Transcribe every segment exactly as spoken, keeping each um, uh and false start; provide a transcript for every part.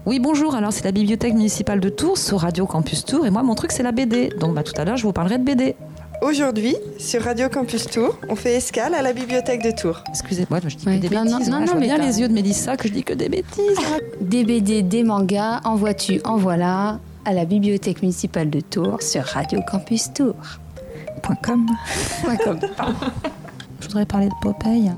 Oui, bonjour, alors c'est la bibliothèque municipale de Tours sur Radio Campus Tours et moi mon truc c'est la B D, donc bah, tout à l'heure je vous parlerai de B D. Aujourd'hui, sur Radio Campus Tours, on fait escale à la bibliothèque de Tours. Excusez-moi, je dis Ouais, que des non, bêtises, non, voilà, non, je vois mais bien t'as- les yeux de Mélissa que je dis que des bêtises. Des B D, des mangas, en vois-tu, en voilà, à la bibliothèque municipale de Tours sur Radio Campus Tours. Point com. Point com. Je voudrais parler de Popeye.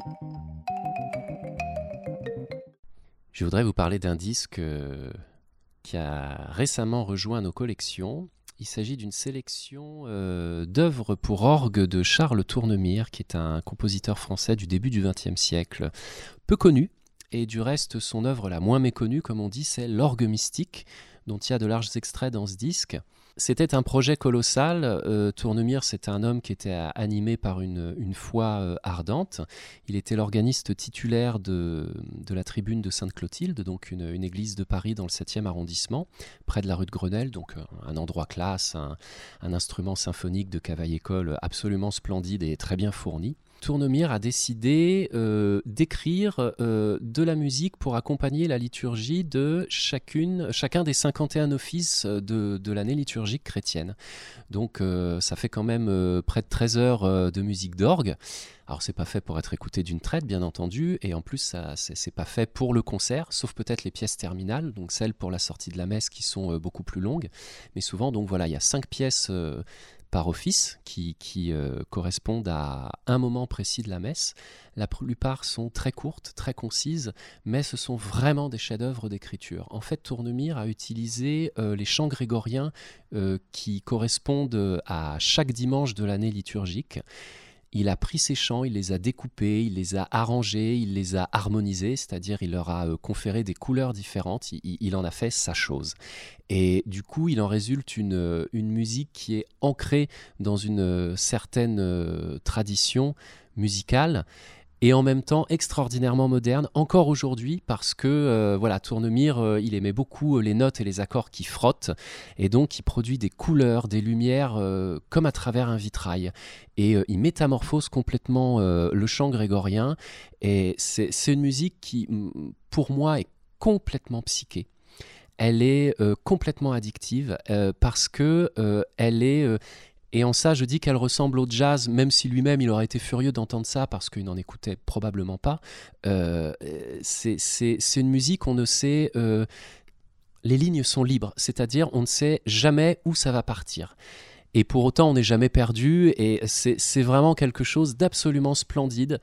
Je voudrais vous parler d'un disque euh, qui a récemment rejoint nos collections. Il s'agit d'une sélection euh, d'œuvres pour orgue de Charles Tournemire, qui est un compositeur français du début du vingtième siècle, peu connu. Et du reste, son œuvre la moins méconnue, comme on dit, c'est l'orgue mystique, dont il y a de larges extraits dans ce disque. C'était un projet colossal. Euh, Tournemire, c'était un homme qui était animé par une, une foi euh, ardente. Il était l'organiste titulaire de, de la tribune de Sainte-Clotilde, donc une, une église de Paris dans le septième arrondissement, près de la rue de Grenelle, donc un endroit classe, un, un instrument symphonique de cavaille-école absolument splendide et très bien fourni. Tournemire a décidé euh, d'écrire euh, de la musique pour accompagner la liturgie de chacune, chacun des cinquante et un offices de, de l'année liturgique chrétienne. Donc euh, ça fait quand même euh, près de treize heures euh, de musique d'orgue. Alors c'est pas fait pour être écouté d'une traite, bien entendu, et en plus ça, c'est, c'est pas fait pour le concert, sauf peut-être les pièces terminales, donc celles pour la sortie de la messe qui sont euh, beaucoup plus longues. Mais souvent, donc voilà, il y a cinq pièces euh, par office qui, qui euh, correspondent à un moment précis de la messe. La plupart sont très courtes, très concises, mais ce sont vraiment des chefs-d'œuvre d'écriture. En fait, Tournemire a utilisé euh, les chants grégoriens euh, qui correspondent à chaque dimanche de l'année liturgique. Il a pris ces chants, il les a découpés, il les a arrangés, il les a harmonisés, c'est-à-dire il leur a euh, conféré des couleurs différentes, il, il en a fait sa chose. Et du coup, il en résulte une, une musique qui est ancrée dans une certaine euh, tradition musicale, et en même temps extraordinairement moderne, encore aujourd'hui, parce que euh, voilà, Tournemire, euh, il aimait beaucoup les notes et les accords qui frottent, et donc il produit des couleurs, des lumières, euh, comme à travers un vitrail. Et euh, il métamorphose complètement euh, le chant grégorien, et c'est, c'est une musique qui, pour moi, est complètement psyché. Elle est euh, complètement addictive, euh, parce que euh, elle est... Euh, Et en ça, je dis qu'elle ressemble au jazz, même si lui-même, il aurait été furieux d'entendre ça parce qu'il n'en écoutait probablement pas. Euh, c'est, c'est, c'est une musique, on ne sait... Euh, les lignes sont libres, c'est-à-dire on ne sait jamais où ça va partir. Et pour autant, on n'est jamais perdu, et c'est, c'est vraiment quelque chose d'absolument splendide.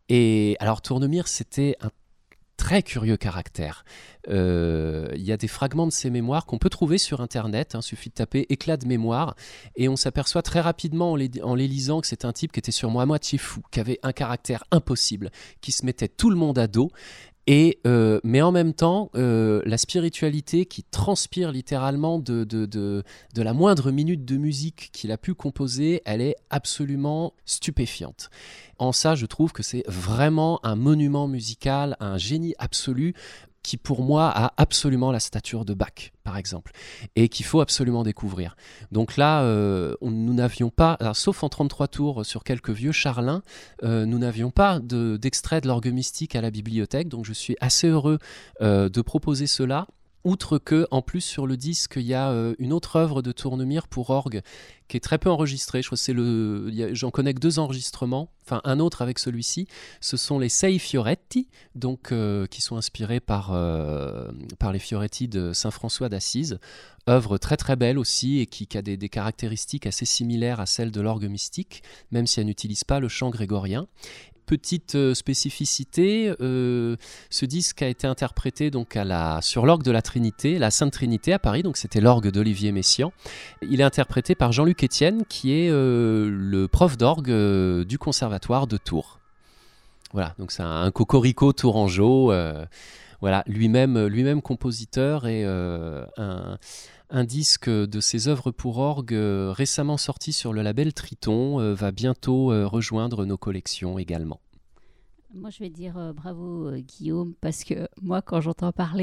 Et alors, Tournemire, c'était un très curieux caractère. Il euh, y a des fragments de ses mémoires qu'on peut trouver sur Internet. Il hein, suffit de taper « éclat de mémoire » et on s'aperçoit très rapidement en les, en les lisant que c'est un type qui était sûrement à moitié fou, qui avait un caractère impossible, qui se mettait tout le monde à dos. Et, euh, mais en même temps, euh, la spiritualité qui transpire littéralement de, de, de, de la moindre minute de musique qu'il a pu composer, elle est absolument stupéfiante. En ça, je trouve que c'est vraiment un monument musical, un génie absolu, qui pour moi a absolument la stature de Bach, par exemple, et qu'il faut absolument découvrir. Donc là, euh, on, nous n'avions pas, alors, sauf en trente-trois tours sur quelques vieux charlins, euh, nous n'avions pas de, d'extrait de l'orgue mystique à la bibliothèque, donc je suis assez heureux euh, de proposer cela. Outre que, en plus, sur le disque, il y a euh, une autre œuvre de Tournemire pour orgue qui est très peu enregistrée. Je crois que c'est le, il y a, j'en connais que deux enregistrements, enfin un autre avec celui-ci. Ce sont les Sei Fioretti, donc, euh, qui sont inspirés par, euh, par les Fioretti de Saint François d'Assise. Œuvre très très belle aussi et qui, qui a des, des caractéristiques assez similaires à celles de l'orgue mystique, même si elle n'utilise pas le chant grégorien. Petite euh, spécificité, euh, ce disque a été interprété donc à la, sur l'orgue de la Trinité, la Sainte Trinité à Paris, donc c'était l'orgue d'Olivier Messiaen. Il est interprété par Jean-Luc Etienne, qui est euh, le prof d'orgue euh, du conservatoire de Tours. Voilà, donc c'est un, un cocorico tourangeau, euh, voilà, lui-même, lui-même compositeur et euh, un... Un disque de ses œuvres pour orgue euh, récemment sorti sur le label Triton euh, va bientôt euh, rejoindre nos collections également. Moi, je vais dire euh, bravo euh, Guillaume, parce que moi, quand j'entends parler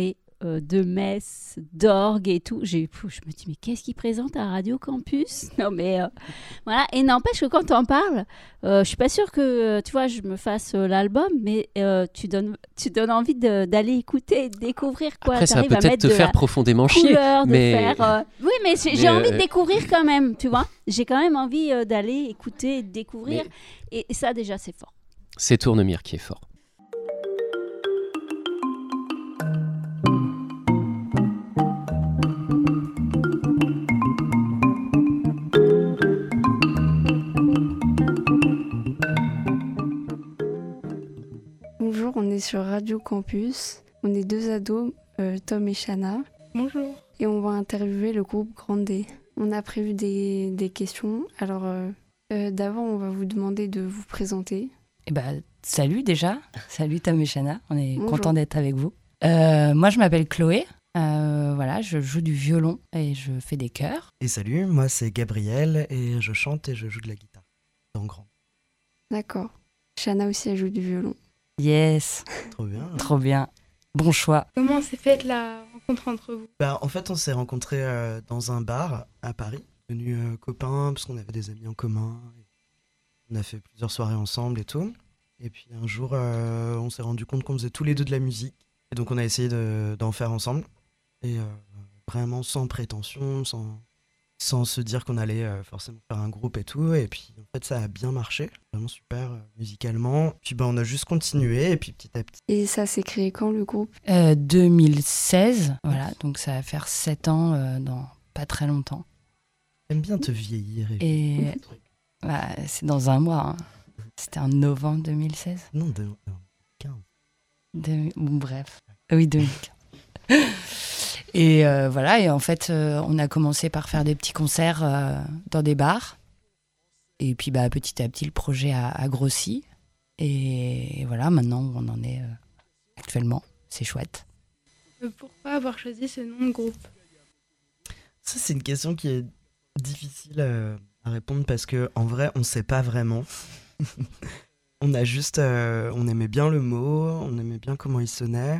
euh, de messe, d'orgue et tout. J'ai, pff, je me dis, mais qu'est-ce qu'ils présentent à Radio Campus? Non, mais euh, voilà. Et n'empêche que quand on parle, euh, je suis pas sûre que, tu vois, je me fasse euh, l'album, mais euh, tu, donnes, tu donnes envie de, d'aller écouter, de découvrir. Quoi. Après, ça va T'arrives à peut-être mettre te de faire la profondément chier. couleur, de mais... faire, euh, Oui, mais j'ai, mais j'ai envie euh... de découvrir quand même, tu vois. J'ai quand même envie euh, d'aller écouter, de découvrir. Mais... Et, et ça, déjà, c'est fort. C'est Tournemire qui est fort. Bonjour, on est sur Radio Campus. On est deux ados, euh, Tom et Shana. Bonjour. Et on va interviewer le groupe Grande D. On a prévu des, des questions. Alors, euh, euh, d'abord, on va vous demander de vous présenter. Eh ben, salut déjà. Salut Tom et Shana. On est Bonjour. content d'être avec vous. Euh, moi, je m'appelle Chloé. Euh, voilà, je joue du violon et je fais des chœurs. Et salut, moi c'est Gabriel et je chante et je joue de la guitare. Dans Grand. D'accord. Shana aussi, elle joue du violon. Yes. Trop bien. Trop bien. Bon choix. Comment s'est faite la rencontre entre vous? Bah, en fait, on s'est rencontrés euh, dans un bar à Paris, devenus euh, copains parce qu'on avait des amis en commun. On a fait plusieurs soirées ensemble et tout. Et puis un jour, euh, on s'est rendu compte qu'on faisait tous les deux de la musique. Et donc on a essayé de, d'en faire ensemble. Et euh, vraiment sans prétention, sans, sans se dire qu'on allait euh, forcément faire un groupe et tout. Et puis en fait, ça a bien marché. Vraiment super euh, musicalement. Puis bah, on a juste continué et puis petit à petit. Et ça s'est créé quand, le groupe? euh, deux mille seize, voilà, donc ça va faire sept ans euh, dans pas très longtemps. J'aime bien te vieillir. Et, et bah, c'est dans un mois. Hein. C'était en novembre deux mille seize. Non, deux mille quinze. De... Bon, bref. Oui, deux mille quinze. Et euh, voilà, et en fait, euh, on a commencé par faire des petits concerts euh, dans des bars. Et puis, bah, petit à petit, le projet a, a grossi. Et, et voilà, maintenant, on en est euh, actuellement. C'est chouette. Euh, pourquoi avoir choisi ce nom de groupe? Ça, c'est une question qui est difficile euh, à répondre parce que en vrai, on sait pas vraiment. On a juste, euh, on aimait bien le mot, on aimait bien comment il sonnait.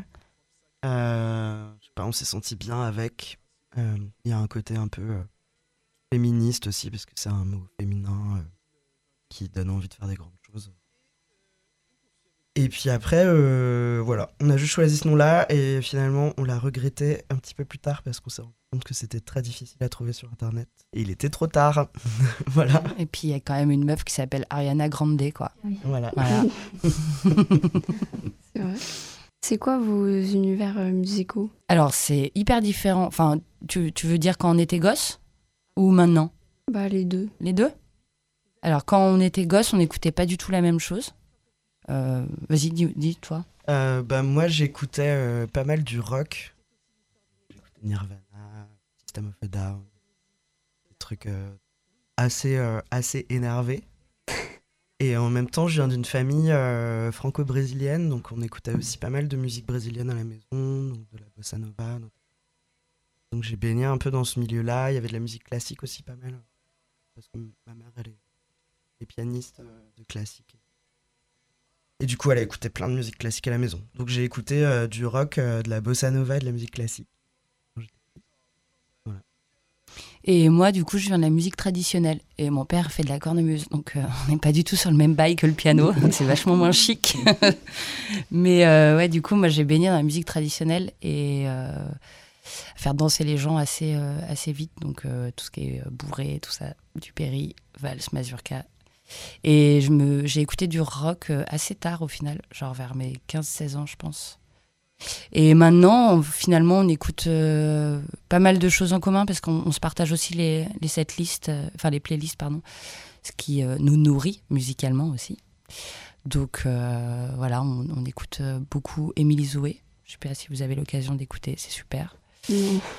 Euh, je sais pas, on s'est senti bien avec. Il euh, y a un côté un peu euh, féministe aussi parce que c'est un mot féminin euh, qui donne envie de faire des grandes choses. Et puis après, euh, voilà, on a juste choisi ce nom-là et finalement on l'a regretté un petit peu plus tard parce qu'on s'est rendu compte que c'était très difficile à trouver sur internet. Et il était trop tard. Voilà. Et puis il y a quand même une meuf qui s'appelle Ariana Grande, quoi. Oui. Voilà. Voilà. C'est vrai. C'est quoi vos univers euh, musicaux? Alors c'est hyper différent. Enfin, tu, tu veux dire quand on était gosse ou maintenant? Bah les deux. Les deux? Alors quand on était gosse, on n'écoutait pas du tout la même chose. Euh, vas-y, dis, dis toi. Euh, bah, moi, j'écoutais euh, pas mal du rock. J'écoutais Nirvana, System of a Down, des trucs euh, assez, euh, assez énervés. Et en même temps, je viens d'une famille euh, franco-brésilienne, donc on écoutait aussi pas mal de musique brésilienne à la maison, donc de la bossa nova. Donc, donc j'ai baigné un peu dans ce milieu-là. Il y avait de la musique classique aussi pas mal, parce que ma mère, elle est, elle est pianiste euh, de classique. Et du coup, elle a écouté plein de musique classique à la maison. Donc j'ai écouté euh, du rock, euh, de la bossa nova et de la musique classique. Voilà. Et moi, du coup, je viens de la musique traditionnelle. Et mon père fait de la cornemuse. Donc euh, on n'est pas du tout sur le même bail que le piano. Donc c'est vachement moins chic. Mais euh, ouais, du coup, moi, j'ai baigné dans la musique traditionnelle et euh, faire danser les gens assez, euh, assez vite. Donc euh, tout ce qui est bourré, tout ça, du péri, valse, mazurka. Et je me, j'ai écouté du rock assez tard au final, genre vers mes quinze seize ans je pense. Et maintenant, on, finalement, on écoute euh, pas mal de choses en commun parce qu'on on se partage aussi les, les setlists, euh, enfin les playlists, pardon, ce qui euh, nous nourrit musicalement aussi. Donc euh, voilà, on, on écoute beaucoup Émilie Zoué. Je sais pas si vous avez l'occasion d'écouter, c'est super. Mmh.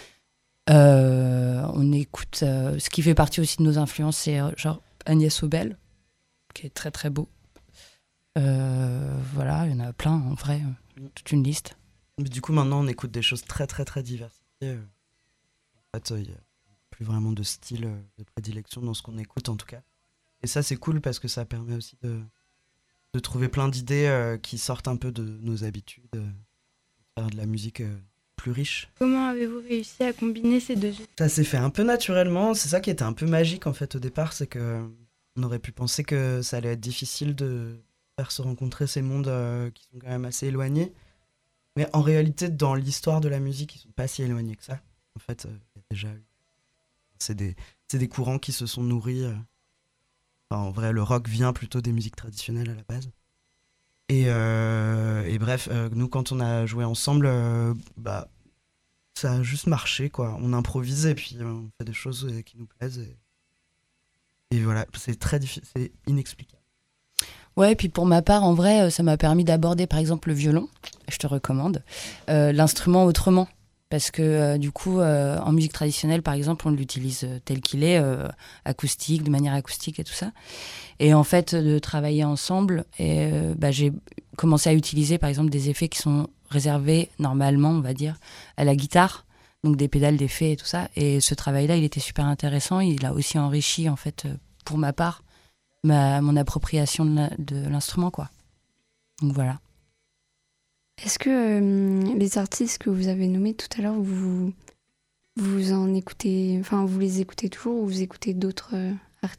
Euh, on écoute, euh, ce qui fait partie aussi de nos influences, c'est euh, genre Agnès Obel, qui est très très beau. Euh, voilà, il y en a plein en vrai, toute une liste. Mais du coup, maintenant, on écoute des choses très très très diversifiées. En fait, il n'y a plus vraiment de style de prédilection dans ce qu'on écoute en tout cas. Et ça, c'est cool parce que ça permet aussi de, de trouver plein d'idées euh, qui sortent un peu de nos habitudes, euh, de faire de la musique euh, plus riche. Comment avez-vous réussi à combiner ces deux univers ? Ça s'est fait un peu naturellement, c'est ça qui était un peu magique en fait au départ, c'est que on aurait pu penser que ça allait être difficile de faire se rencontrer ces mondes euh, qui sont quand même assez éloignés. Mais en réalité, dans l'histoire de la musique, ils sont pas si éloignés que ça. En fait, euh, y a déjà eu. C'est des, c'est des courants qui se sont nourris. Euh... Enfin, en vrai, le rock vient plutôt des musiques traditionnelles à la base. Et, euh, et bref, euh, nous, quand on a joué ensemble, euh, bah, ça a juste marché, quoi. On improvise et puis on fait des choses euh, qui nous plaisent. Et, et voilà, c'est très difficile, c'est inexplicable. Ouais, et puis pour ma part, en vrai, ça m'a permis d'aborder par exemple le violon, je te recommande, euh, l'instrument autrement. Parce que euh, du coup, euh, en musique traditionnelle, par exemple, on l'utilise tel qu'il est, euh, acoustique, de manière acoustique et tout ça. Et en fait, de travailler ensemble, et, euh, bah, j'ai commencé à utiliser par exemple des effets qui sont réservés normalement, on va dire, à la guitare. Donc des pédales d'effets et tout ça. Et ce travail-là, il était super intéressant. Il a aussi enrichi, en fait, pour ma part, Ma, mon appropriation de, la, de l'instrument, quoi. Donc voilà. Est-ce que euh, les artistes que vous avez nommés tout à l'heure, vous, vous en écoutez, enfin vous les écoutez toujours ou vous écoutez d'autres euh, artistes ?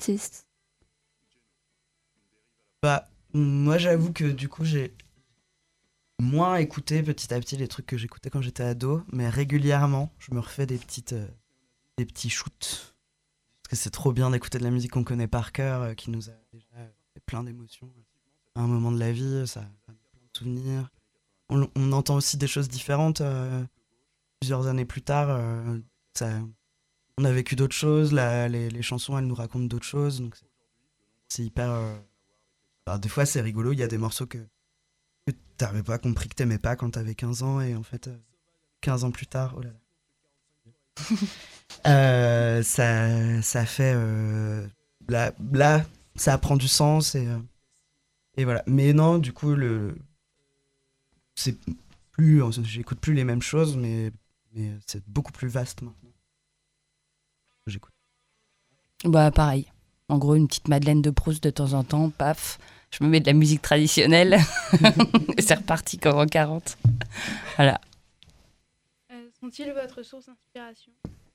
Bah, moi j'avoue que du coup j'ai moins écouté petit à petit les trucs que j'écoutais quand j'étais ado, mais régulièrement je me refais des petites, euh, des petits shoots. Parce que c'est trop bien d'écouter de la musique qu'on connaît par cœur, euh, qui nous a déjà fait plein d'émotions. À un moment de la vie, ça a plein de souvenirs. On, on entend aussi des choses différentes euh, plusieurs années plus tard. Euh, ça, on a vécu d'autres choses, la, les, les chansons, elles nous racontent d'autres choses. Donc c'est, c'est hyper... Euh... Alors, des fois, c'est rigolo, il y a des morceaux que, que t'avais pas compris que t'aimais pas quand t'avais quinze ans, et en fait, euh, quinze ans plus tard, oh là là. Euh, ça, ça fait euh, là, là, ça prend du sens et, euh, et voilà. Mais non, du coup, le, c'est plus, j'écoute plus les mêmes choses, mais, mais c'est beaucoup plus vaste maintenant. J'écoute. Bah pareil. En gros, une petite Madeleine de Proust de temps en temps, paf, je me mets de la musique traditionnelle et c'est reparti comme en quarante. Voilà. Euh, sont-ils votre source d'inspiration ?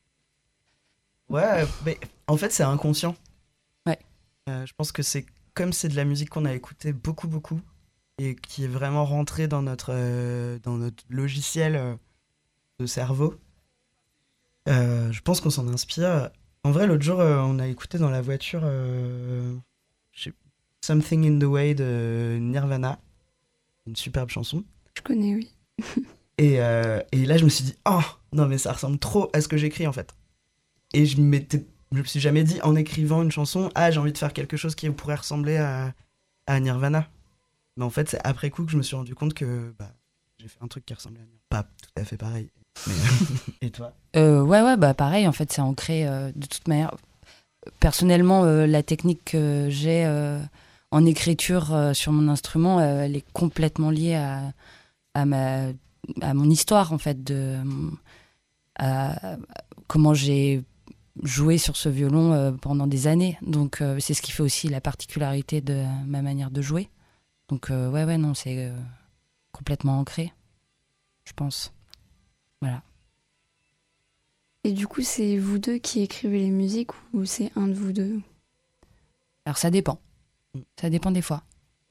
Ouais, mais en fait, c'est inconscient. Ouais. Euh, je pense que c'est comme c'est de la musique qu'on a écoutée beaucoup, beaucoup, et qui est vraiment rentrée dans notre, euh, dans notre logiciel euh, de cerveau. Euh, je pense qu'on s'en inspire. En vrai, l'autre jour, euh, on a écouté dans la voiture euh, Something in the Way de Nirvana, une superbe chanson. Je connais, oui. et, euh, et là, je me suis dit, oh, non, mais ça ressemble trop à ce que j'écris, en fait. Et je m'étais, je me suis jamais dit, en écrivant une chanson, ah, j'ai envie de faire quelque chose qui pourrait ressembler à, à Nirvana. Mais en fait, c'est après coup que je me suis rendu compte que bah, j'ai fait un truc qui ressemblait à Nirvana. Pas tout à fait pareil. Mais... Et toi ? euh, Ouais, ouais, bah pareil, en fait, c'est ancré euh, de toute manière. Personnellement, euh, la technique que j'ai euh, en écriture euh, sur mon instrument, euh, elle est complètement liée à, à, ma, à mon histoire, en fait, de à, à comment j'ai joué sur ce violon euh, pendant des années. Donc, euh, c'est ce qui fait aussi la particularité de ma manière de jouer. Donc, euh, ouais, ouais, non, c'est euh, complètement ancré, je pense. Voilà. Et du coup, c'est vous deux qui écrivez les musiques ou c'est un de vous deux ? Alors, ça dépend. Ça dépend des fois.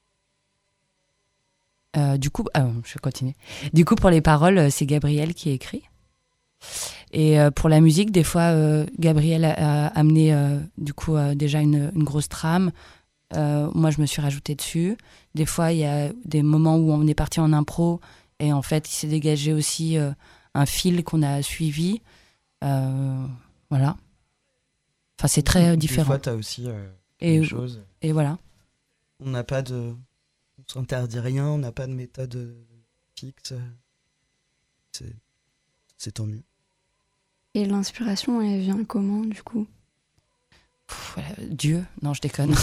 Euh, du coup, ah, je vais continuer. Du coup, pour les paroles, c'est Gabriel qui écrit. Et euh, pour la musique, des fois, euh, Gabriel a, a amené euh, du coup euh, déjà une, une grosse trame. Euh, moi, je me suis rajoutée dessus. Des fois, il y a des moments où on est parti en impro et en fait, il s'est dégagé aussi euh, un fil qu'on a suivi. Euh, voilà. Enfin, c'est très différent. Des fois, t'as aussi euh, et, des choses. Et voilà. On n'a pas de... On s'interdit rien, on n'a pas de méthode fixe. C'est, c'est tant mieux. Et l'inspiration, elle vient comment, du coup ? Pff, voilà, Dieu ? Non, je déconne.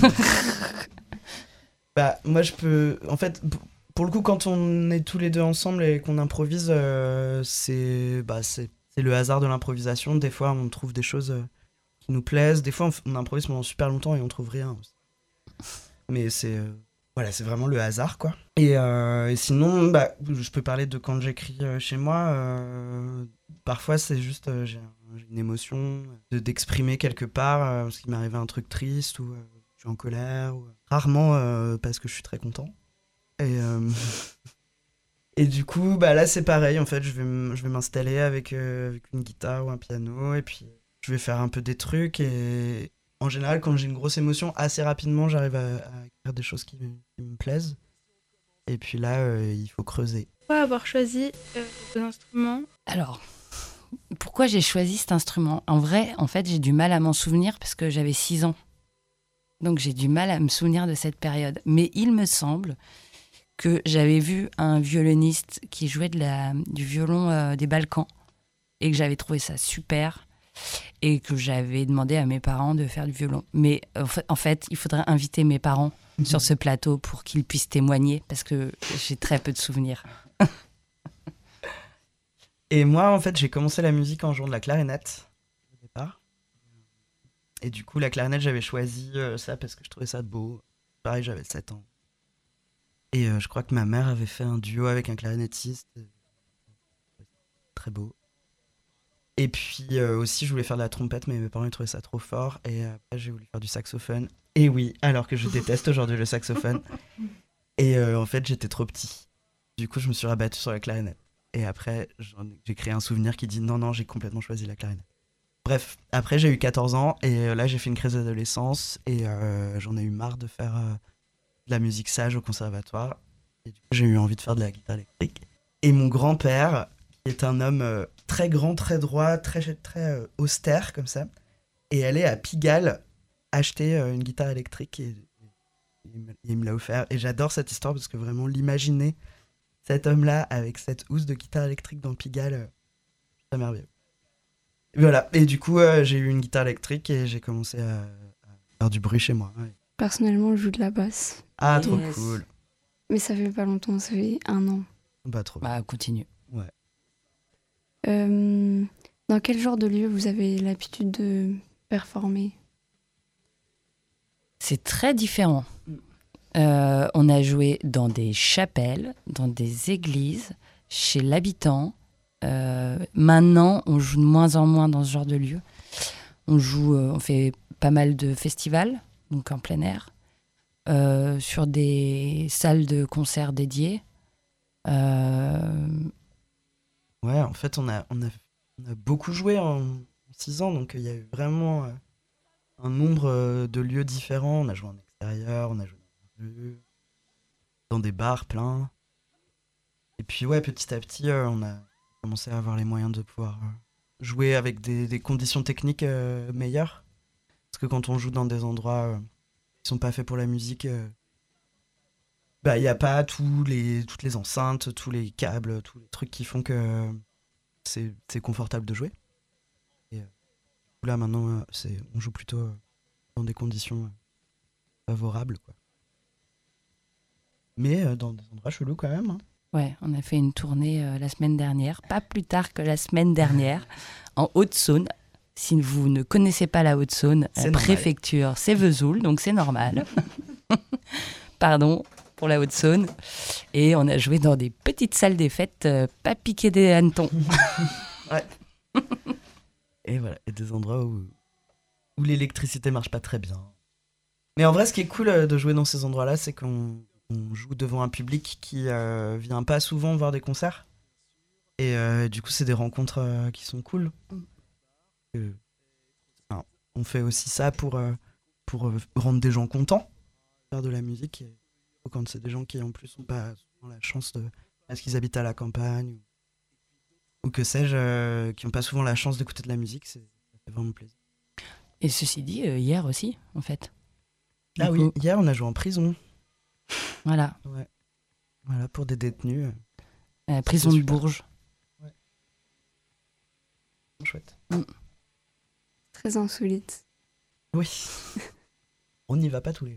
Bah, moi, je peux... En fait, pour le coup, quand on est tous les deux ensemble et qu'on improvise, euh, c'est... Bah, c'est... c'est le hasard de l'improvisation. Des fois, on trouve des choses euh, qui nous plaisent. Des fois, on, on improvise pendant super longtemps et on trouve rien. Mais c'est... Euh... Voilà, c'est vraiment le hasard, quoi. Et, euh, et sinon, bah, je peux parler de quand j'écris euh, chez moi. Euh, parfois, c'est juste, euh, j'ai, j'ai une émotion de, d'exprimer quelque part, euh, parce qu'il m'est arrivé un truc triste, ou euh, je suis en colère. Ou... Rarement euh, parce que je suis très content. Et, euh, et du coup, bah, là, c'est pareil. En fait, je vais, m- je vais m'installer avec, euh, avec une guitare ou un piano, et puis je vais faire un peu des trucs. Et en général, quand j'ai une grosse émotion, assez rapidement, j'arrive à, à écrire des choses qui, me- qui me plaisent. Et puis là, euh, il faut creuser. Pourquoi avoir choisi euh, vos instruments? Alors, pourquoi j'ai choisi cet instrument? En vrai, en fait, j'ai du mal à m'en souvenir parce que j'avais six ans. Donc j'ai du mal à me souvenir de cette période. Mais il me semble que j'avais vu un violoniste qui jouait de la, du violon euh, des Balkans et que j'avais trouvé ça super et que j'avais demandé à mes parents de faire du violon. Mais en fait, en fait il faudrait inviter mes parents mmh. sur ce plateau pour qu'ils puissent témoigner parce que j'ai très peu de souvenirs. Et moi, en fait, j'ai commencé la musique en jouant de la clarinette au départ. Et du coup, la clarinette, j'avais choisi euh, ça parce que je trouvais ça beau. Pareil, j'avais sept ans. Et euh, je crois que ma mère avait fait un duo avec un clarinettiste. Très beau. Et puis euh, aussi, je voulais faire de la trompette, mais mes parents ils trouvaient ça trop fort. Et après, j'ai voulu faire du saxophone. Et oui, alors que je déteste aujourd'hui le saxophone. Et euh, en fait, j'étais trop petit. Du coup, je me suis rabattu sur la clarinette. Et après, j'en ai- j'ai créé un souvenir qui dit non, non, j'ai complètement choisi la clarinette. Bref, après, j'ai eu quatorze ans. Et euh, là, j'ai fait une crise d'adolescence. Et euh, j'en ai eu marre de faire euh, de la musique sage au conservatoire. Et du coup, j'ai eu envie de faire de la guitare électrique. Et mon grand-père, qui est un homme euh, très grand, très droit, très, très euh, austère, comme ça, est allé à Pigalle acheter euh, une guitare électrique et, et il me, il me l'a offert. Et j'adore cette histoire parce que vraiment, l'imaginer, cet homme-là, avec cette housse de guitare électrique dans Pigalle, euh, c'est merveilleux. Et voilà. Et du coup, euh, j'ai eu une guitare électrique et j'ai commencé à, à faire du bruit chez moi. Ouais. Personnellement, je joue de la basse. Ah, Yes. trop cool. Mais ça fait pas longtemps, ça fait un an. Bah, trop bien. Bah, continue. Ouais. Euh, dans quel genre de lieu vous avez l'habitude de performer? C'est très différent. Euh, on a joué dans des chapelles, dans des églises, chez l'habitant. Euh, maintenant, on joue de moins en moins dans ce genre de lieu. On joue, euh, on fait pas mal de festivals, donc en plein air, euh, sur des salles de concert dédiées. Euh, Ouais, en fait, on a, on a, on a beaucoup joué en, en six ans, donc il y a eu vraiment euh, un nombre euh, de lieux différents. On a joué en extérieur, on a joué dans la rue, dans des bars pleins. Et puis, ouais, petit à petit, euh, on a commencé à avoir les moyens de pouvoir euh, jouer avec des, des conditions techniques euh, meilleures. Parce que quand on joue dans des endroits euh, qui sont pas faits pour la musique, euh, bah, il n'y a pas tous les, toutes les enceintes, tous les câbles, tous les trucs qui font que c'est, c'est confortable de jouer. Et euh, là, maintenant, euh, c'est, on joue plutôt euh, dans des conditions euh, favorables, quoi. Mais euh, dans des endroits chelous quand même. Hein. ouais, on a fait une tournée euh, la semaine dernière, pas plus tard que la semaine dernière, en Haute-Saône. Si vous ne connaissez pas la Haute-Saône, C'est la normal. préfecture, c'est Vesoul, donc c'est normal. Pardon pour la Haute-Saône. Et on a joué dans des petites salles des fêtes, euh, pas piquées des hannetons. Ouais. Et voilà, et des endroits où, où l'électricité marche pas très bien. Mais en vrai, ce qui est cool euh, de jouer dans ces endroits-là, c'est qu'on on joue devant un public qui euh, vient pas souvent voir des concerts. Et euh, du coup, c'est des rencontres euh, qui sont cool. Euh, enfin, on fait aussi ça pour, euh, pour euh, rendre des gens contents, faire de la musique. Et quand c'est des gens qui en plus n'ont pas souvent la chance de... Parce qu'ils habitent à la campagne ou, ou que sais-je, euh, qui n'ont pas souvent la chance d'écouter de la musique, c'est, ça fait vraiment plaisir. Et ceci dit, euh, hier aussi, en fait. Ah Du oui, coup, hier on a joué en prison. Voilà, Ouais. Voilà, pour des détenus. à la prison de super. Bourges. Chouette. Très insolite. Oui. On n'y va pas tous les jours.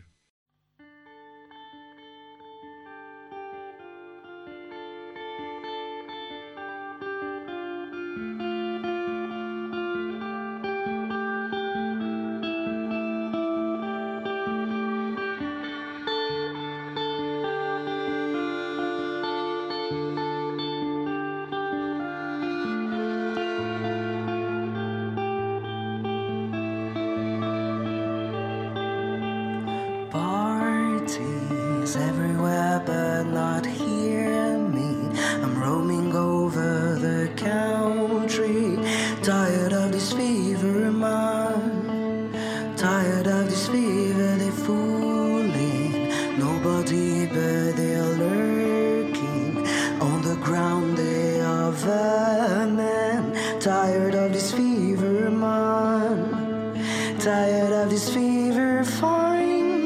tired of this fever, man. Tired of this fever, find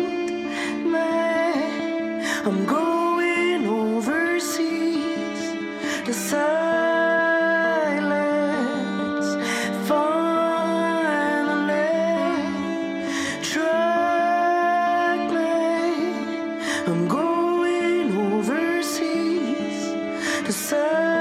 me. I'm going overseas. The silence finally track me. I'm going overseas. The silence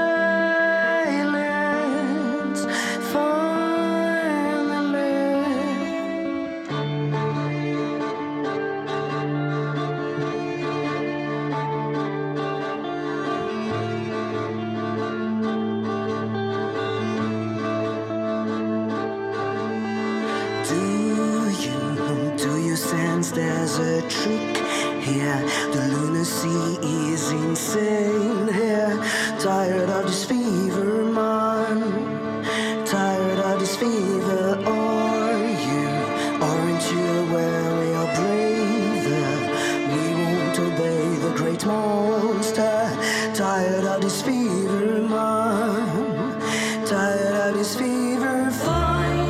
there's a trick here. The lunacy is insane here. Tired of this fever, man. Tired of this fever. Are you? Aren't you aware we are braver? We won't obey the great monster. Tired of this fever, man. Tired of this fever. Find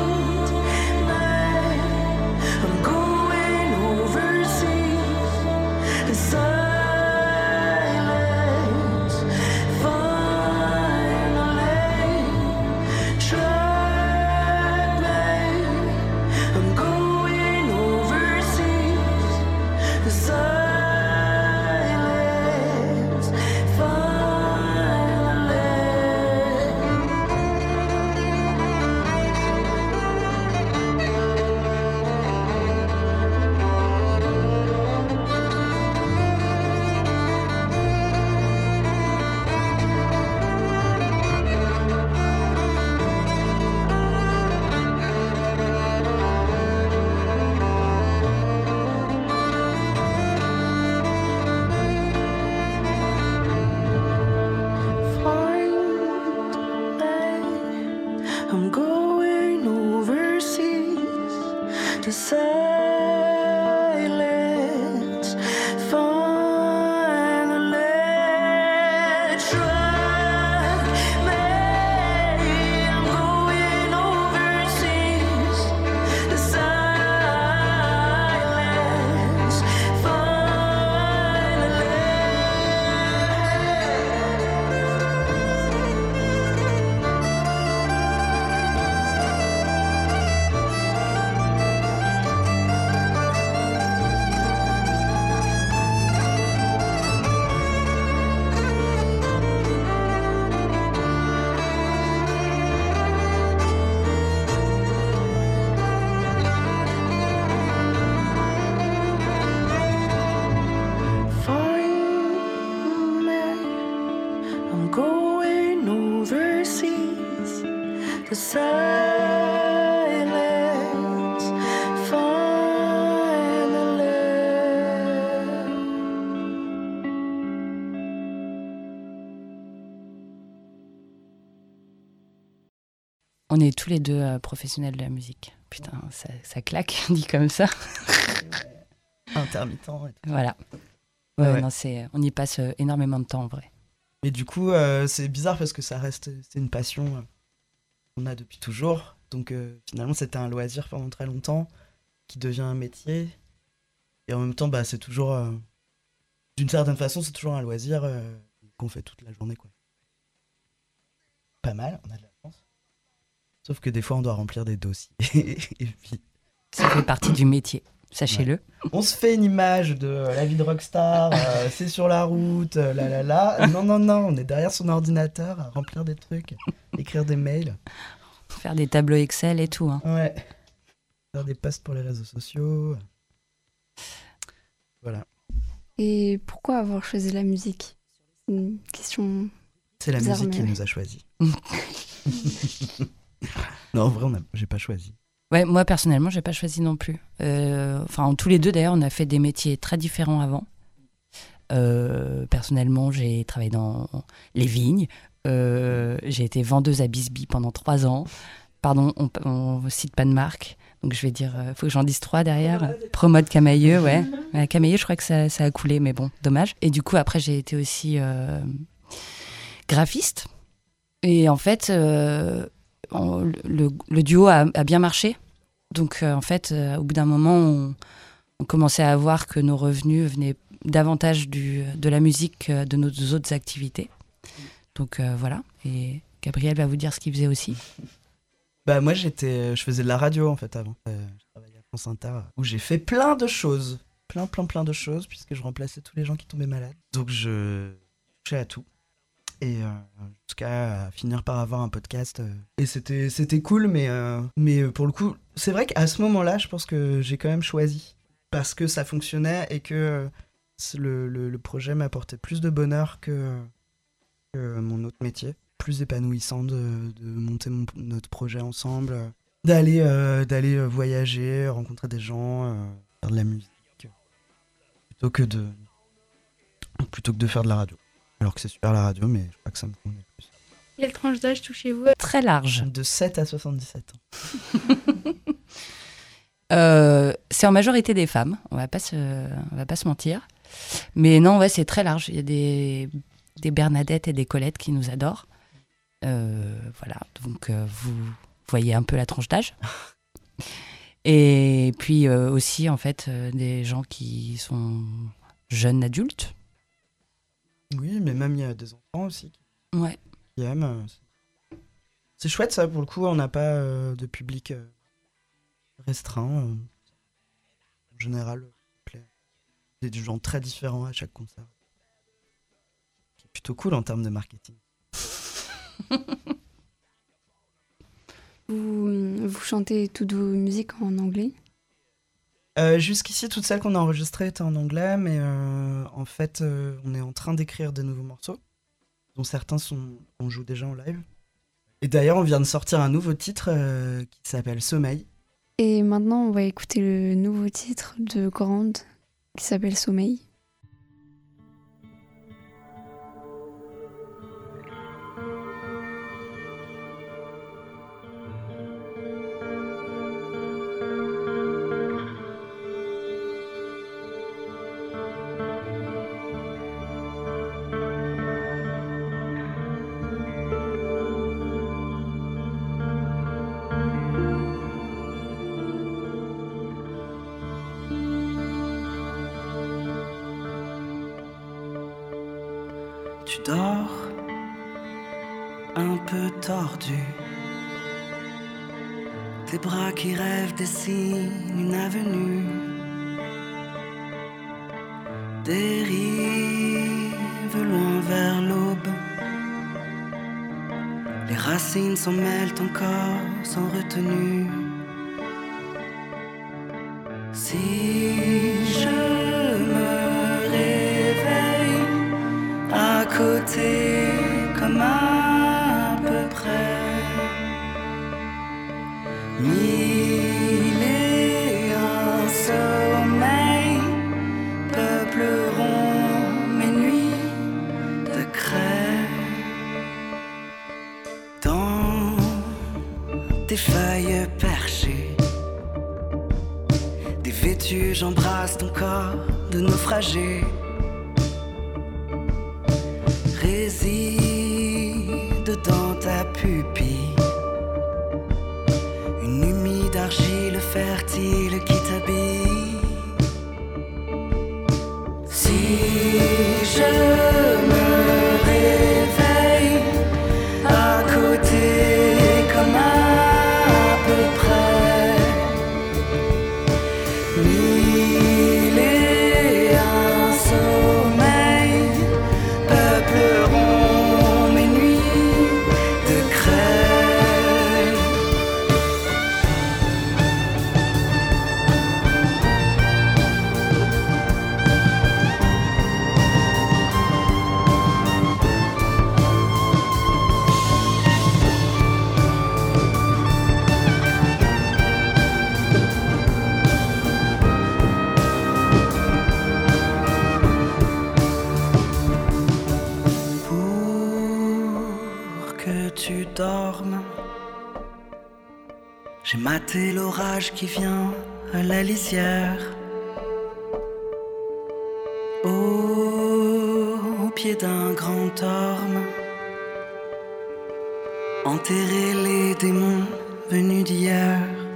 silence finally track me. I'm going overseas. The silence finally. I'm going overseas. The silence finally track me. I'm going overseas. The silence finally. Find me. I'm going overseas. The silence finally. On est tous les deux euh, professionnels de la musique. Putain, ça, ça claque, dit comme ça. Intermittent. Et tout. Voilà. Ouais, Ouais, ouais. Non, c'est, on y passe euh, énormément de temps en vrai. Et du coup, euh, c'est bizarre parce que ça reste, c'est une passion euh, qu'on a depuis toujours. Donc euh, finalement, c'était un loisir pendant très longtemps, qui devient un métier. Et en même temps, bah, c'est toujours, euh, d'une certaine façon, c'est toujours un loisir euh, qu'on fait toute la journée, quoi. Pas mal, on a de la chance. Sauf que des fois, on doit remplir des dossiers. Et puis, Ça fait partie du métier, sachez-le. on se fait une image de euh, la vie de rockstar, euh, c'est sur la route, euh, là là là. Non, non, non, on est derrière son ordinateur à remplir des trucs, écrire des mails. Faire des tableaux Excel et tout. Hein. Ouais. Faire des posts pour les réseaux sociaux. Voilà. Et pourquoi avoir choisi la musique? C'est une question. C'est la bizarre, musique qui mais- nous a choisis. Non, en vrai, on a... j'ai pas choisi. Ouais, moi personnellement, j'ai pas choisi non plus. Euh, Enfin, tous les deux d'ailleurs, on a fait des métiers très différents avant. Euh, personnellement, j'ai travaillé dans les vignes. Euh, j'ai été vendeuse à Bisbee pendant trois ans. Pardon, on, on cite pas de marque, donc je vais dire, euh, faut que j'en dise trois derrière. Promode Camailleux, ouais. À Camailleux, je crois que ça, ça a coulé, mais bon, dommage. Et du coup, après, j'ai été aussi euh, graphiste. Et en fait, euh, on- le, le duo a, a bien marché. Donc, euh, en fait, euh, au bout d'un moment, on, on commençait à voir que nos revenus venaient davantage du, de la musique que de nos autres activités. Donc, euh, voilà. Et Gabriel va vous dire ce qu'il faisait aussi. Bah moi j'étais, je faisais de la radio en fait avant. Euh, je travaillais à France Inter où j'ai fait plein de choses, plein plein plein de choses puisque je remplaçais tous les gens qui tombaient malades. Donc je touchais à tout et euh, jusqu'à finir par avoir un podcast. euh. Et c'était c'était cool mais euh, mais pour le coup c'est vrai qu'à ce moment-là je pense que j'ai quand même choisi parce que ça fonctionnait et que euh, le, le, le projet m'apportait plus de bonheur que, que mon autre métier. Plus épanouissant de, de monter mon, notre projet ensemble, euh, d'aller, euh, d'aller euh, voyager, rencontrer des gens, euh, faire de la musique, plutôt que de, plutôt que de faire de la radio. Alors que c'est super la radio, mais je crois que ça me convenait plus. Quelle tranche d'âge touchez-vous? Très large. De sept à soixante-dix-sept ans. Euh, c'est en majorité des femmes, on va pas se, on va pas se mentir. Mais non, ouais, c'est très large. Il y a des, des Bernadette et des Colette qui nous adorent. Euh, voilà, donc euh, vous voyez un peu la tranche d'âge. Et puis euh, aussi, en fait, euh, des gens qui sont jeunes adultes. Oui, mais même il y a des enfants aussi qui, Ouais. qui aiment. euh, C'est, c'est chouette ça, pour le coup, on n'a pas euh, de public euh, restreint. euh. En général, il y a des gens très différents à chaque concert. C'est plutôt cool en termes de marketing. Vous, vous chantez toutes vos musiques en anglais? Euh, jusqu'ici, toutes celles qu'on a enregistrées étaient en anglais, mais euh, en fait, euh, on est en train d'écrire de nouveaux morceaux, dont certains sont, on joue déjà en live. Et d'ailleurs, on vient de sortir un nouveau titre euh, qui s'appelle Sommeil. Et maintenant, on va écouter le nouveau titre de Grande qui s'appelle Sommeil. Tu dors un peu tordu, tes bras qui rêvent dessinent une avenue, dérive loin vers l'aube. Les racines s'en mêlent encore sans retenue. Si je me réveille à côté comme à peu près mille et un sommeils peupleront mes nuits de craie. Dans tes feuilles perchées, dévêtues, j'embrasse ton corps de naufragé. Réside dans ta pupille une humide argile fertile qui t'habille. Si je me réveille à côté comme à peu près mille et un sommeils peupleront mes nuits de craie. Pour que tu dormes, j'ai maté l'orage qui vient à la lisière. Au pied d'un grand orme, enterrer les démons venus d'hier.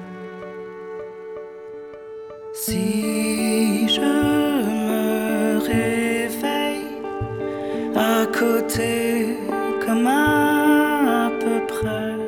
Si je me réveille à côté comme à peu près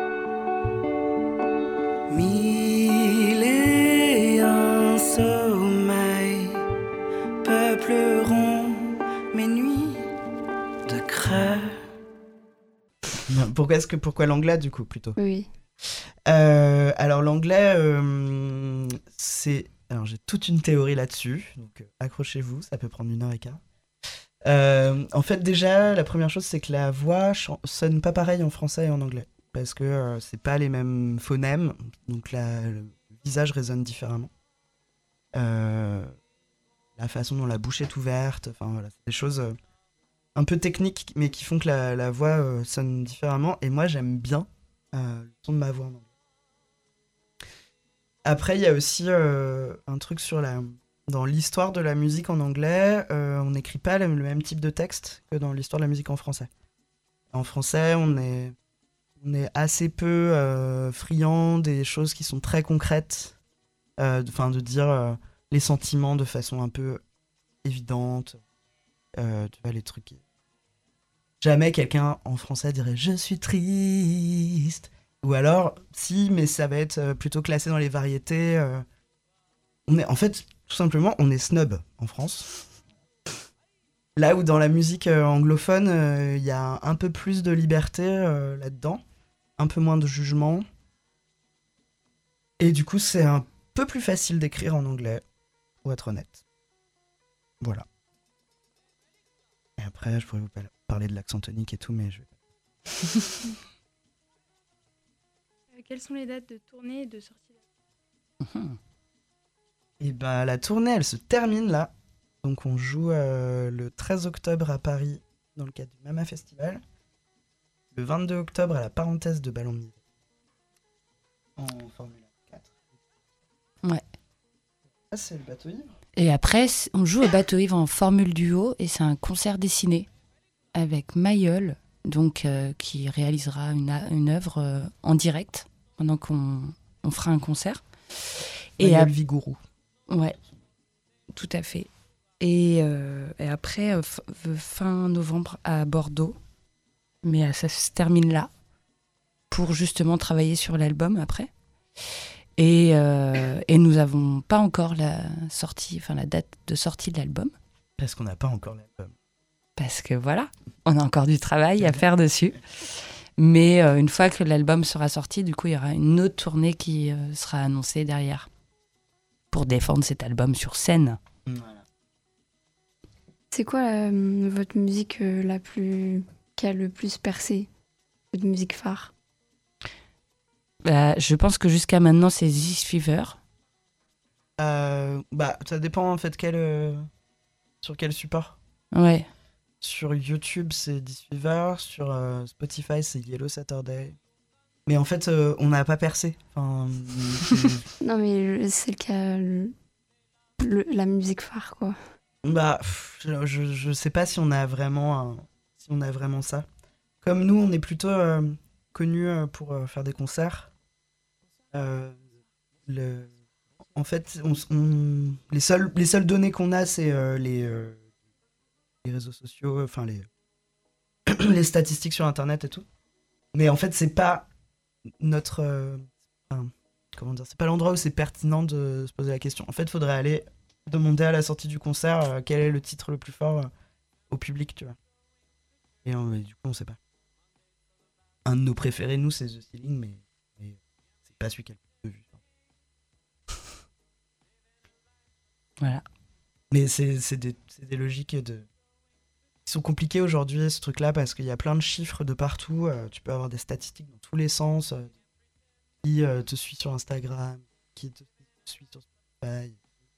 mille et un sommeils peupleront mes nuits de craie. Pourquoi est-ce que pourquoi l'anglais du coup plutôt? Oui. Euh, alors l'anglais, euh, c'est alors j'ai toute une théorie là-dessus, donc euh, accrochez-vous, ça peut prendre une heure et quart. Euh, en fait déjà la première chose c'est que la voix ch- sonne pas pareil en français et en anglais parce que euh, c'est pas les mêmes phonèmes, donc la, le visage résonne différemment. Euh, la façon dont la bouche est ouverte, enfin voilà, c'est des choses euh, un peu techniques mais qui font que la, la voix euh, sonne différemment et moi j'aime bien euh, le son de ma voix en anglais. Après il y a aussi euh, un truc sur la dans l'histoire de la musique en anglais, euh, on n'écrit pas le, le même type de texte que dans l'histoire de la musique en français. En français, on est, on est assez peu euh, friand des choses qui sont très concrètes, euh, de, de dire euh, les sentiments de façon un peu évidente. Euh, tu vois, les trucs. Jamais quelqu'un en français dirait « je suis triste ». Ou alors, si, mais ça va être plutôt classé dans les variétés. Euh, on est, en fait... Tout simplement, on est snob en France. Là où dans la musique euh, anglophone, il euh, y a un peu plus de liberté euh, là-dedans, un peu moins de jugement. Et du coup, c'est un peu plus facile d'écrire en anglais, pour être honnête. Voilà. Et après, je pourrais vous parler de l'accent tonique et tout, mais je vais pas. euh, Quelles sont les dates de tournée et de sortie? Mmh. Et ben la tournée, elle se termine là. Donc on joue euh, le treize octobre à Paris dans le cadre du Mama Festival. Le vingt-deux octobre à la Parenthèse de Ballon de Nivelles. En Formule quatre. Ouais. Ça c'est le bateau ivre. Et après, on joue au bateau ivre en Formule Duo et c'est un concert dessiné avec Mayol, donc euh, qui réalisera une, a- une œuvre euh, en direct pendant qu'on on fera un concert. Mayol Et à... Vigourou. Ouais, tout à fait. Et, euh, et après, euh, f- fin novembre à Bordeaux. Mais euh, ça se termine là pour justement travailler sur l'album après. Et, euh, et nous n'avons pas encore la sortie, enfin la date de sortie de l'album. Parce qu'on n'a pas encore l'album. Parce que voilà, on a encore du travail à faire dessus. Mais euh, une fois que l'album sera sorti, du coup, il y aura une autre tournée qui euh, sera annoncée derrière. Pour défendre cet album sur scène. Voilà. C'est quoi euh, votre musique euh, la plus qui a le plus percé? Votre musique phare? Bah, je pense que jusqu'à maintenant, c'est This Fever. Euh, bah, ça dépend en fait quel, euh, sur quel support. Ouais. Sur YouTube, c'est This Fever. Sur euh, Spotify, c'est Yellow Saturday. Mais en fait, euh, on n'a pas percé. Enfin, non, mais c'est le cas, le, le, la musique phare, quoi. Bah, pff, je, je, je sais pas si on a vraiment, un, si on a vraiment ça. Comme nous, on est plutôt euh, connus euh, pour euh, faire des concerts. Euh, le, en fait, on, on, les seules, les seules données qu'on a, c'est euh, les, euh, les réseaux sociaux, enfin les, les statistiques sur Internet et tout. Mais en fait, c'est pas notre, euh, enfin, comment dire, c'est pas l'endroit où c'est pertinent de se poser la question. En fait, il faudrait aller demander à la sortie du concert euh, quel est le titre le plus fort euh, au public, tu vois. Et, euh, et du coup, on sait pas. Un de nos préférés, nous, c'est The Ceiling, mais, mais c'est pas celui qui a le plus de vues. Voilà. Mais c'est, c'est, des, c'est des logiques de... qui sont compliquées aujourd'hui, ce truc-là, parce qu'il y a plein de chiffres de partout. Euh, tu peux avoir des statistiques dans tous les sens. Euh, qui euh, te suit sur Instagram, qui te suit sur Spotify.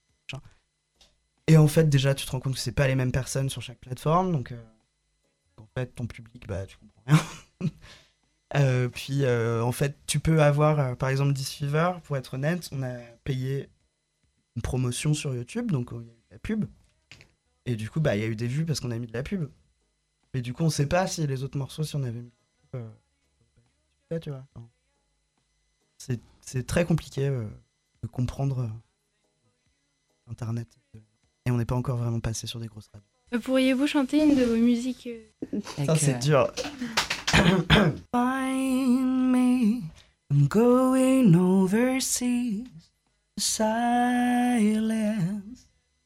Et en fait, déjà, tu te rends compte que c'est pas les mêmes personnes sur chaque plateforme, donc euh, en fait, ton public, bah, tu comprends rien. euh, puis, euh, en fait, tu peux avoir, euh, par exemple, This Fever, pour être honnête, on a payé une promotion sur YouTube, donc il y a eu de la pub, et du coup, bah, il y a eu des vues parce qu'on a mis de la pub. Mais du coup, on sait pas si les autres morceaux, si on avait mis de la pub, euh, fait, tu vois. Enfin, c'est, c'est très compliqué euh, de comprendre euh, Internet. Et on n'est pas encore vraiment passé sur des grosses radios. Euh, Pourriez-vous chanter une de vos musiques euh, Ça, c'est dur. Find me, I'm going overseas. Silence,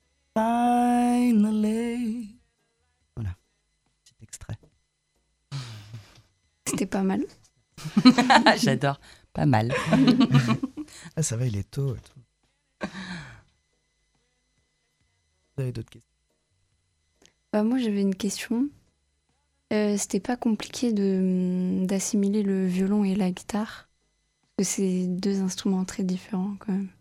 finally. Voilà, petit extrait. C'était pas mal. J'adore, pas mal. Ah, ça va, il est tôt et tout. Vous avez d'autres questions? Bah, moi, j'avais une question. Euh, c'était pas compliqué de, d'assimiler le violon et la guitare? Parce que c'est deux instruments très différents, quand même.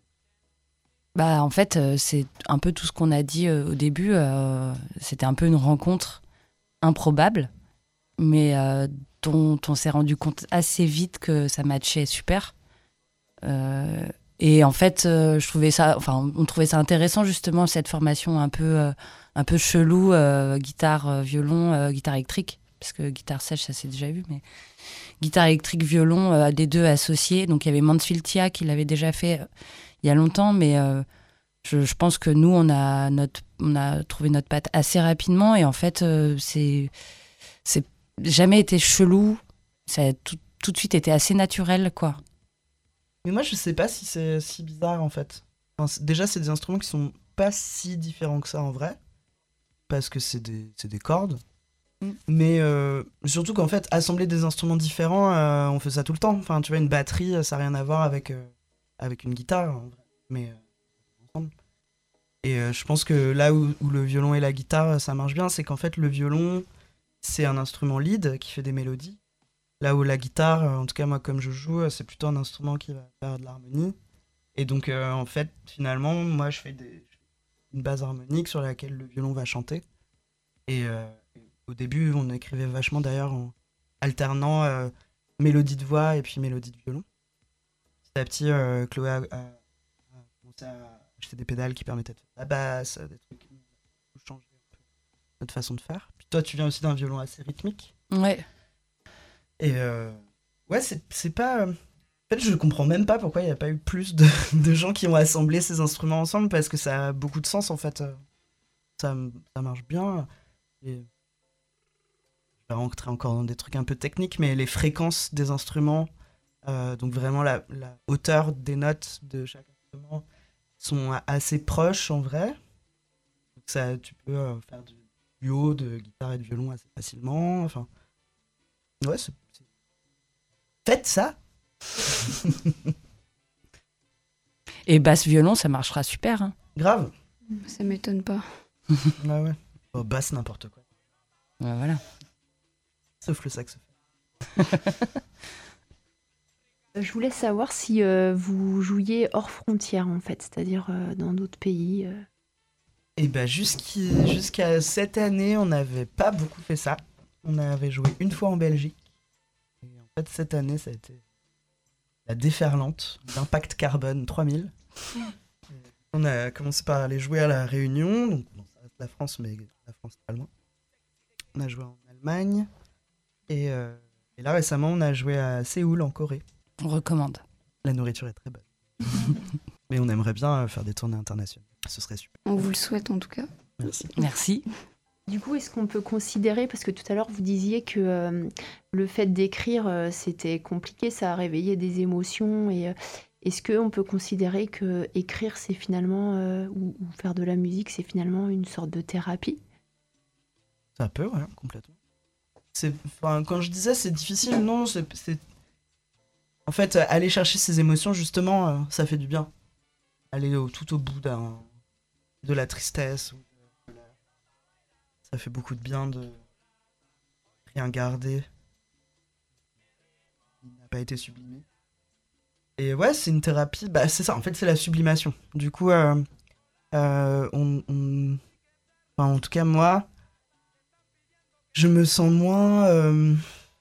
Bah, en fait, euh, c'est un peu tout ce qu'on a dit euh, au début. Euh, c'était un peu une rencontre improbable, mais euh, dont on s'est rendu compte assez vite que ça matchait super. Euh, et en fait, euh, je trouvais ça, enfin, on trouvait ça intéressant justement cette formation un peu, euh, un peu chelou, euh, guitare, euh, violon, euh, guitare électrique, parce que guitare sèche, ça s'est déjà vu, mais guitare électrique, violon, euh, des deux associés. Donc il y avait Mansfield Tia qui l'avait déjà fait euh, il y a longtemps, mais euh, je, je pense que nous, on a notre, on a trouvé notre patte assez rapidement, et en fait, euh, c'est, c'est jamais été chelou. Ça a tout, tout de suite été assez naturel, quoi. Mais moi, je sais pas si c'est si bizarre, en fait. Enfin, c'est- déjà, c'est des instruments qui sont pas si différents que ça, en vrai. Parce que c'est des, c'est des cordes. Mm. Mais euh, surtout qu'en fait, assembler des instruments différents, euh, on fait ça tout le temps. Enfin, tu vois, une batterie, ça n'a rien à voir avec, euh, avec une guitare, en vrai. Mais euh, ensemble. Et euh, je pense que là où, où le violon et la guitare, ça marche bien, c'est qu'en fait, le violon, c'est un instrument lead qui fait des mélodies. Là où la guitare, euh, en tout cas moi comme je joue, euh, c'est plutôt un instrument qui va faire de l'harmonie. Et donc euh, en fait, finalement, moi je fais des, une base harmonique sur laquelle le violon va chanter. Et euh, au début, on écrivait vachement d'ailleurs en alternant euh, mélodie de voix et puis mélodie de violon. Petit à petit, euh, Chloé a, a- a commencé à acheter des pédales qui permettaient de faire de la basse, des trucs qui ont changé un peu notre façon de faire. Puis toi, tu viens aussi d'un violon assez rythmique. Ouais. Et euh, ouais, c'est, c'est pas. En fait, je comprends même pas pourquoi il n'y a pas eu plus de, de gens qui ont assemblé ces instruments ensemble, parce que ça a beaucoup de sens en fait. Ça, ça marche bien. Et je vais rentrer encore dans des trucs un peu techniques, mais les fréquences des instruments, euh, donc vraiment la, la hauteur des notes de chaque instrument, sont a- assez proches en vrai. Donc ça, tu peux euh, faire du duo de guitare et de violon assez facilement. Enfin, ouais, c'est, c'est... faites ça. Et basse violon, ça marchera super. Hein. Grave. Ça m'étonne pas. Ah ouais. Oh, basse n'importe quoi. Ouais, voilà. Sauf le saxophone. Je voulais savoir si euh, vous jouiez hors frontières, en fait, c'est-à-dire euh, dans d'autres pays. euh. Et bah jusqu'à, jusqu'à cette année, on n'avait pas beaucoup fait ça. On avait joué une fois en Belgique. Et en fait, cette année, ça a été la déferlante d'Impact Carbone trois mille. On a commencé par aller jouer à La Réunion, donc bon, ça reste la France, mais la France c'est pas loin. On a joué en Allemagne. Et, euh, et là, récemment, on a joué à Séoul, en Corée. On recommande. La nourriture est très bonne. Mais on aimerait bien faire des tournées internationales. Ce serait super. On vous le souhaite en tout cas. Merci. Merci. Du coup, est-ce qu'on peut considérer, parce que tout à l'heure vous disiez que euh, le fait d'écrire, euh, c'était compliqué, ça a réveillé des émotions, et euh, est-ce qu'on peut considérer que écrire, c'est finalement, euh, ou, ou faire de la musique, c'est finalement une sorte de thérapie? Ça peut, ouais, complètement. C'est, enfin, quand je disais c'est difficile, non, c'est, c'est... En fait, aller chercher ses émotions, justement, euh, ça fait du bien. Aller au, tout au bout d'un, de la tristesse. Ou de la... Ça fait beaucoup de bien de rien garder. Il n'a pas été sublimé. Et ouais, c'est une thérapie, bah c'est ça, en fait, c'est la sublimation. Du coup, euh, euh, on, on... Enfin, en tout cas, moi... Je me sens moins... Euh,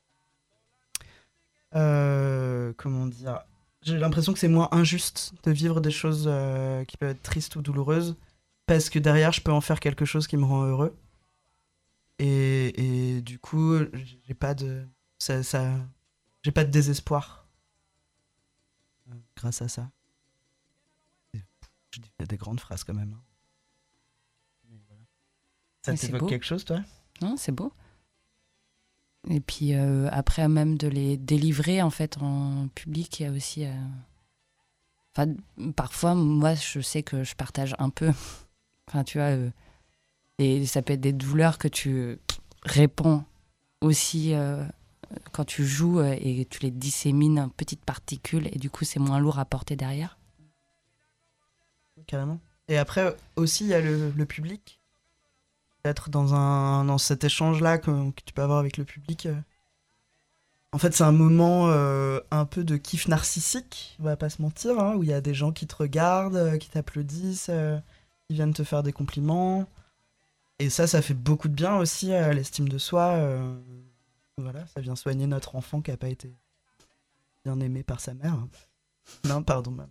euh, comment dire? J'ai l'impression que c'est moins injuste de vivre des choses euh, qui peuvent être tristes ou douloureuses, parce que derrière, je peux en faire quelque chose qui me rend heureux. Et, et du coup, j'ai pas de... Ça, ça, j'ai pas de désespoir euh, grâce à ça. Et, pff, je dis des grandes phrases quand même. Hein. Mais voilà. Ça Mais t'évoque quelque chose, toi? Non, c'est beau. Et puis euh, après, même de les délivrer en fait en public, il y a aussi. Euh... Enfin, parfois, moi, je sais que je partage un peu. Enfin, tu vois, euh... et ça peut être des douleurs que tu réponds aussi euh, quand tu joues euh, et tu les dissémines en petites particules, et du coup, c'est moins lourd à porter derrière. Carrément. Et après, aussi, il y a le, le public. Être dans, un, dans cet échange-là que, que tu peux avoir avec le public. Euh. En fait, c'est un moment euh, un peu de kiff narcissique, on va pas se mentir, hein, où il y a des gens qui te regardent, euh, qui t'applaudissent, euh, qui viennent te faire des compliments. Et ça, ça fait beaucoup de bien aussi à l'estime de soi. Euh, voilà, ça vient soigner notre enfant qui a pas été bien aimé par sa mère. Non, pardon, maman.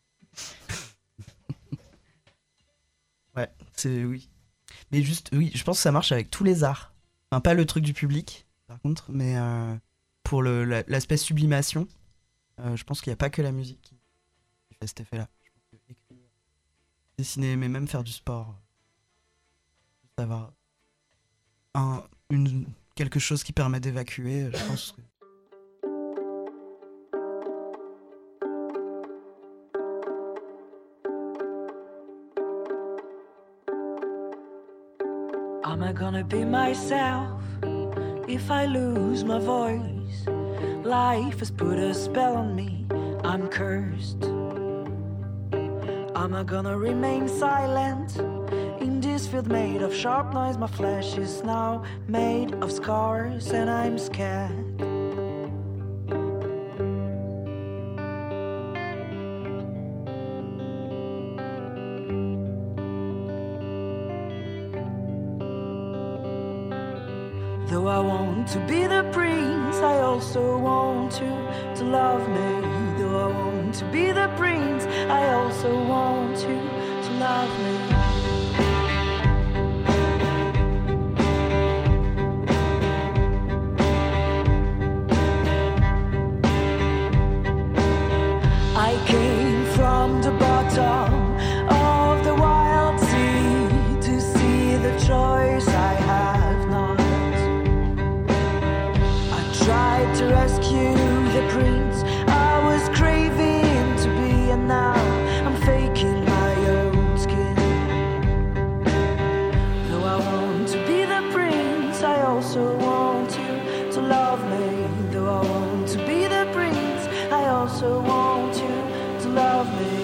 Ouais, c'est... oui. Mais juste, oui, je pense que ça marche avec tous les arts. Enfin, pas le truc du public, par contre, mais euh, pour le, la, l'aspect sublimation, euh, je pense qu'il n'y a pas que la musique qui, qui fait cet effet-là. Je pense que écrire, dessiner, mais même faire du sport, juste avoir un, une, quelque chose qui permet d'évacuer, je pense que... Am I gonna be myself if I lose my voice? Life has put a spell on me, I'm cursed. Am I gonna remain silent in this field made of sharp knives? My flesh is now made of scars and I'm scared. Though I want to be the prince, I also want you to love me. Though I want to be the prince, I also want you to love me. I came from the bottom of the wild sea to see the choice I have not. Tried to rescue the prince I was craving to be, and now I'm faking my own skin. Though I want to be the prince, I also want you to love me. Though I want to be the prince, I also want you to love me.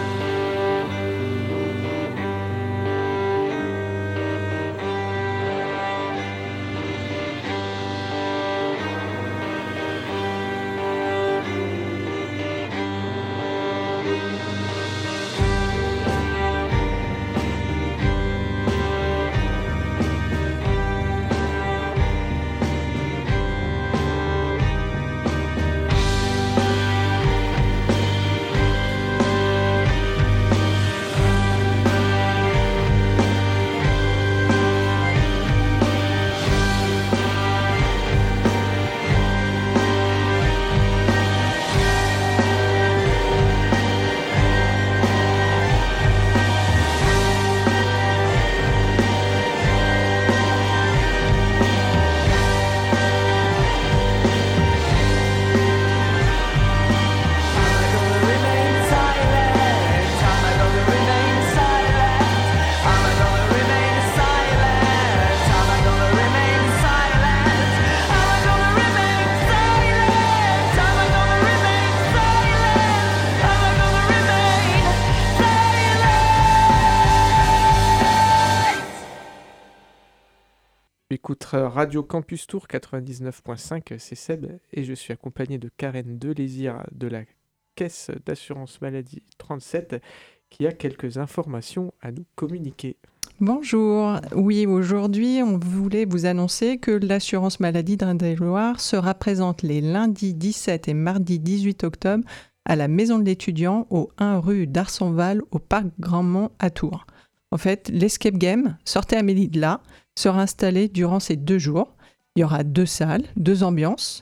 Radio Campus Tour quatre-vingt-dix-neuf point cinq, c'est Seb et je suis accompagné de Karen Delézir de la Caisse d'assurance maladie trente-sept qui a quelques informations à nous communiquer. Bonjour, oui, aujourd'hui on voulait vous annoncer que l'assurance maladie d'Indre-et-Loire sera présente les lundis dix-sept et mardi dix-huit octobre à la Maison de l'étudiant au un rue d'Arsonval au Parc Grandmont à Tours. En fait, l'Escape Game, sortez Amélie de là, sera installé durant ces deux jours. Il y aura deux salles, deux ambiances.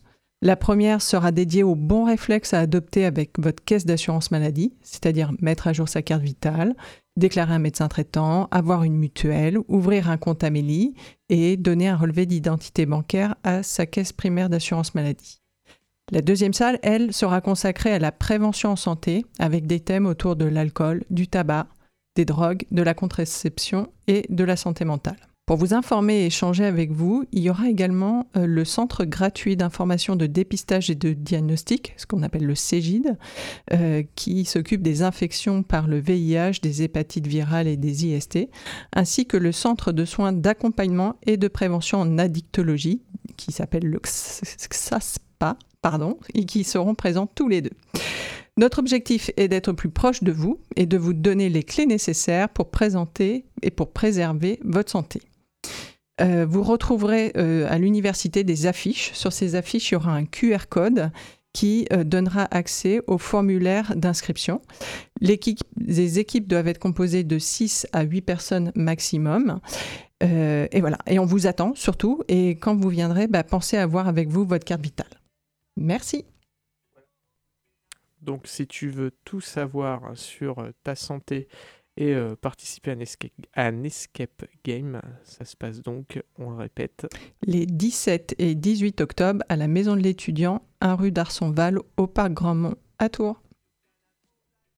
La première sera dédiée aux bons réflexes à adopter avec votre caisse d'assurance maladie, c'est-à-dire mettre à jour sa carte vitale, déclarer un médecin traitant, avoir une mutuelle, ouvrir un compte Amélie et donner un relevé d'identité bancaire à sa caisse primaire d'assurance maladie. La deuxième salle, elle, sera consacrée à la prévention en santé avec des thèmes autour de l'alcool, du tabac, des drogues, de la contraception et de la santé mentale. Pour vous informer et échanger avec vous, il y aura également euh, le Centre gratuit d'information de dépistage et de diagnostic, ce qu'on appelle le CEGID, euh, qui s'occupe des infections par le V I H, des hépatites virales et des I S T, ainsi que le Centre de soins d'accompagnement et de prévention en addictologie, qui s'appelle le X A S P A, pardon, et qui seront présents tous les deux. Notre objectif est d'être plus proche de vous et de vous donner les clés nécessaires pour présenter et pour préserver votre santé. Euh, vous retrouverez euh, à l'université des affiches. Sur ces affiches, il y aura un Q R code qui euh, donnera accès au formulaire d'inscription. L'équipe, les équipes doivent être composées de six à huit personnes maximum. Euh, et voilà. Et on vous attend surtout. Et quand vous viendrez, bah, pensez à avoir avec vous votre carte vitale. Merci. Donc, si tu veux tout savoir sur ta santé et euh, participer à un, escape, à un escape game, ça se passe donc, on le répète, les dix-sept et dix-huit octobre à la Maison de l'Étudiant, un rue d'Arsonval, au Parc Grandmont, à Tours.